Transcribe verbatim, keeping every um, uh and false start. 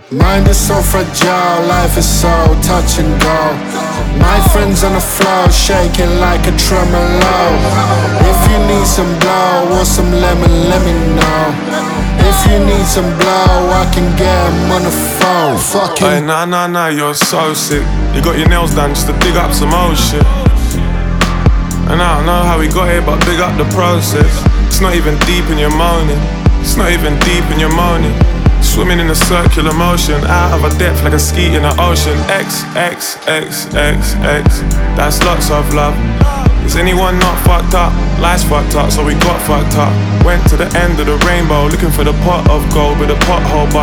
Mind is so fragile, life is so touch and go. My friends on the floor, shaking like a tremolo. If you need some blow or some lemon, let me know. If you need some blow, I can get 'em on the phone. Fucking Hey, nah, nah, nah, you're so sick. You got your nails done just to dig up some old shit. And I don't know how we got here, but big up the process. It's not even deep in your moaning. It's not even deep in your moaning. Swimming in a circular motion, out of a depth like a ski in the ocean. X, X, X, X, X. That's lots of love. Is anyone not fucked up? Life's fucked up, so we got fucked up. Went to the end of the rainbow, looking for the pot of gold with a pothole, but